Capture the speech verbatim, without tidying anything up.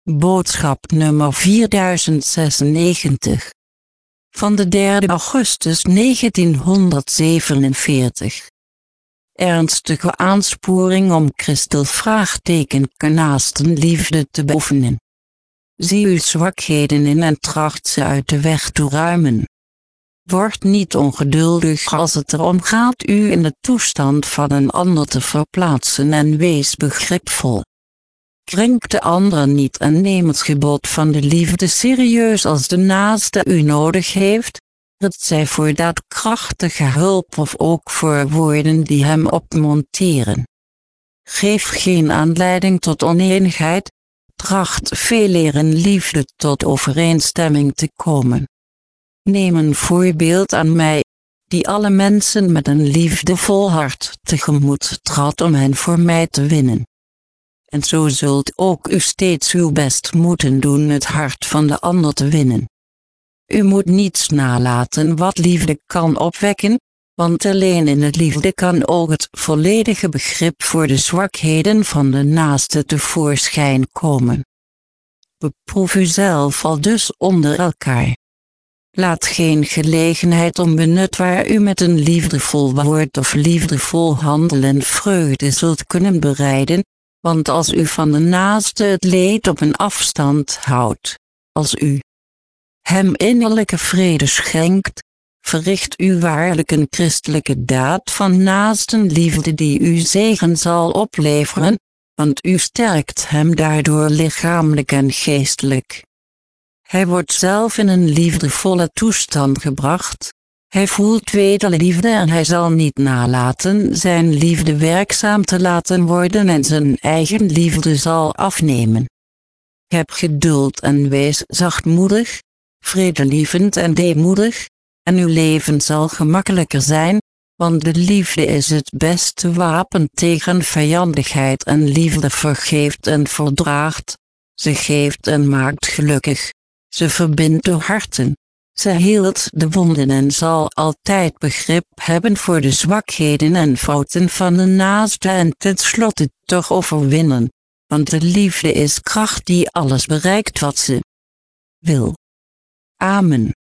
Boodschap nummer vierduizend zesennegentig. Van de derde augustus negentienhonderdzevenenveertig. Ernstige aansporing om Christel vraagteken naastenliefde te beoefenen. Zie uw zwakheden in en tracht ze uit de weg te ruimen. Word niet ongeduldig als het erom gaat u in de toestand van een ander te verplaatsen en wees begripvol. Krenk de ander niet en neem het gebod van de liefde serieus als de naaste u nodig heeft, het zij voor daadkrachtige hulp of ook voor woorden die hem opmonteren. Geef geen aanleiding tot oneenigheid, tracht veeleer in liefde tot overeenstemming te komen. Neem een voorbeeld aan mij, die alle mensen met een liefdevol hart tegemoet trad om hen voor mij te winnen. En zo zult ook u steeds uw best moeten doen het hart van de ander te winnen. U moet niets nalaten wat liefde kan opwekken, want alleen in het liefde kan ook het volledige begrip voor de zwakheden van de naaste tevoorschijn komen. Beproef uzelf aldus onder elkaar. Laat geen gelegenheid onbenut waar u met een liefdevol woord of liefdevol handelen vreugde zult kunnen bereiden, want als u van de naaste het leed op een afstand houdt, als u hem innerlijke vrede schenkt, verricht u waarlijk een christelijke daad van naastenliefde die u zegen zal opleveren, want u sterkt hem daardoor lichamelijk en geestelijk. Hij wordt zelf in een liefdevolle toestand gebracht, hij voelt wederliefde en hij zal niet nalaten zijn liefde werkzaam te laten worden en zijn eigen liefde zal afnemen. Heb geduld en wees zachtmoedig, vredelievend en deemoedig, en uw leven zal gemakkelijker zijn, want de liefde is het beste wapen tegen vijandigheid en liefde vergeeft en verdraagt, ze geeft en maakt gelukkig, ze verbindt de harten, ze heelt de wonden en zal altijd begrip hebben voor de zwakheden en fouten van de naaste en tenslotte toch overwinnen, want de liefde is kracht die alles bereikt wat ze wil. Amen.